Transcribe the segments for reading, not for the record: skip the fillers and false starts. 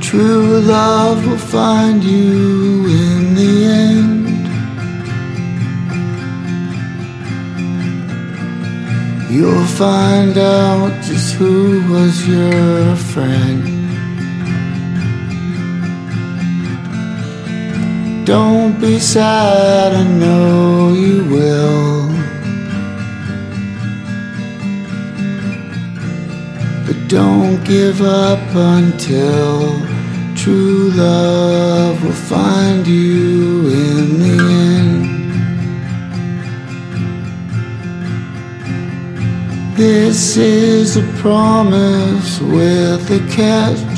True love will find you in the end. You'll find out just who was your friend. Don't be sad, I know you will. But don't give up until true love will find you in the end. This is a promise with a catch.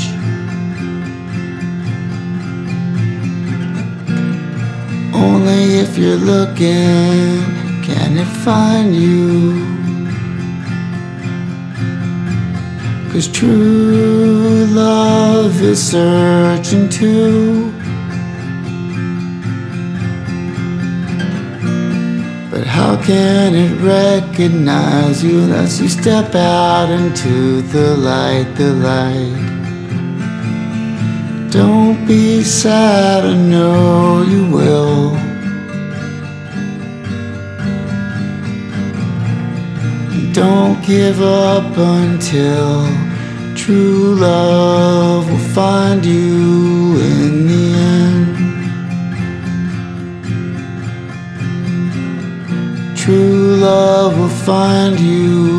Only if you're looking can it find you. 'Cause true love is searching too. But how can it recognize you unless you step out into the light, the light? Don't be sad, I know you will. Don't give up until true love will find you in the end. True love will find you